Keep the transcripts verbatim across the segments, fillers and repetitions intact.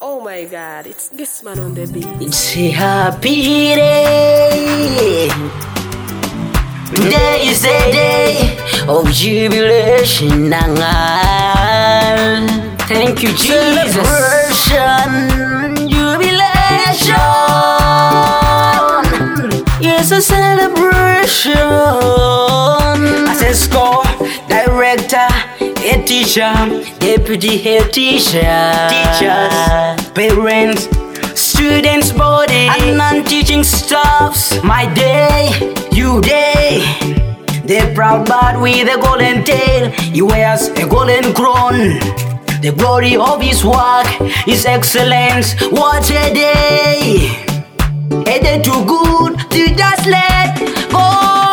Oh my God, it's this man on the beat. It's a happy day. Today is a day of jubilation. Thank you, Jesus. Celebration, jubilation. Yes, a celebration. As a score director, head teacher, deputy head teacher, teachers, parents, students, body, and non-teaching staffs. My day, you day. The proud bird with a golden tail, he wears a golden crown. The glory of his work is excellence. What a day! A day too good to just let go.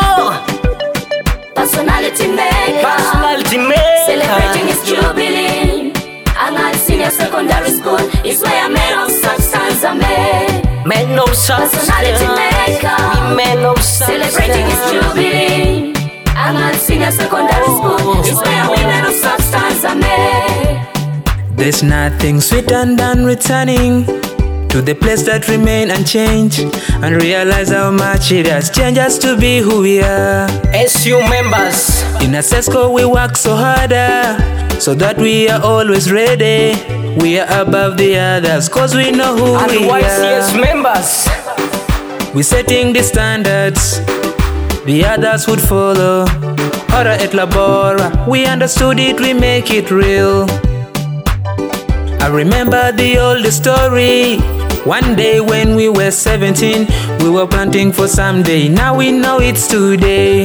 Personality maker, Personality maker, celebrating his jubilee. Angal Senior Secondary School is where men of substance are made. Men of substance, Personality maker, men of substance, celebrating his jubilee. Angal Senior Secondary School is where women of substance are made. There's nothing sweeter than returning to the place that remain unchanged and realize how much it has changed us to be who we are. S U members, In Asesco we work so harder so that we are always ready. We are above the others cause we know who and we Y C S are. members. We're setting the standards the others would follow. Ora et labora, we understood it, we make it real. I remember the old story. One day when we were seventeen, we were planting for someday. Now we know it's today.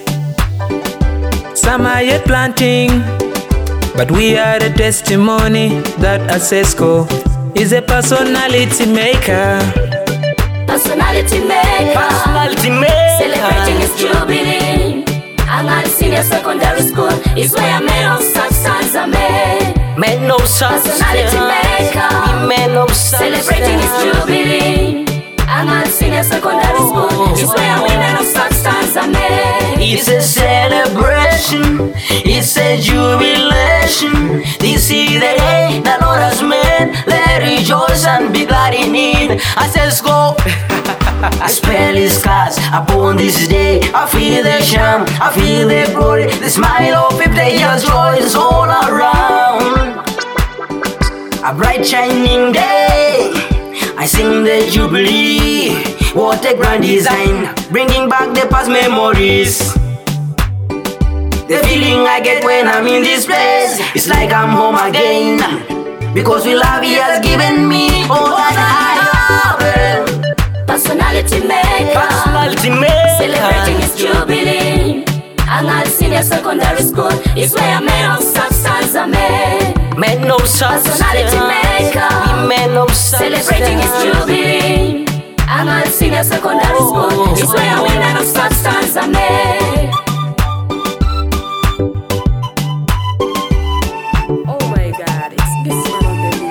Some are yet planting, but we are the testimony that Asesco is a personality maker. Personality maker, Personality maker, celebrating his jubilee. Angal Senior Secondary School is where men of substance are made. men of substance, Personality maker, men of substance, celebrating his jubilee. Angal Senior Secondary School is where women of substance are made. It's a celebration, it's a jubilation. This is the day the Lord has made. Let rejoice and be glad in it. I says go. I spell his scars upon this day. I feel the charm, I feel the glory, the smile of fifty years joy is all around. A bright shining day, I sing the jubilee. What a grand design, bringing back the past memories. The feeling I get when I'm in this place, it's like I'm home again. Because we love he has given me all that I have. Personality maker, Personality maker, celebrating his jubilee. Angal Senior Secondary School is where men of substance are made. men of substance, Personality maker, men of substance, celebrating his jubilee. Angal Senior Secondary School is where women of substance are made. Oh my God, it's this man on the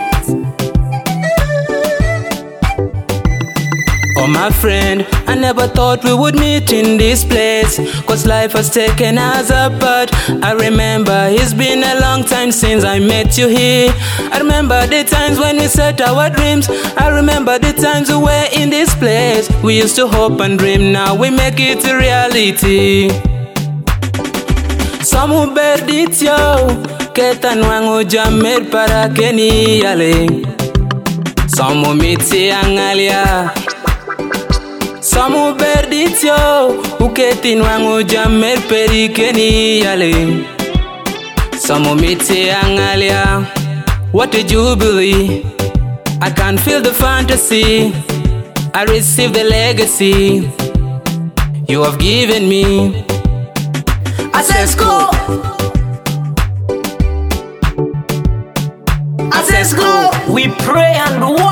beat. Oh my friend, I never thought we would meet in this place, cause life has taken us apart. I remember it's been a long time since I met you here. I remember the times when we set our dreams. I remember the times we were in this place. We used to hope and dream, now we make it a reality. Some who bear it yo, ketan wangu jamer para keni yale. Some who meet angalia. Samu berditio, uketin wangu jamer perikeni yale. Samu miti angalia, what a jubilee. I can feel the fantasy, I receive the legacy you have given me. Asesco, Asesco, we pray and worship.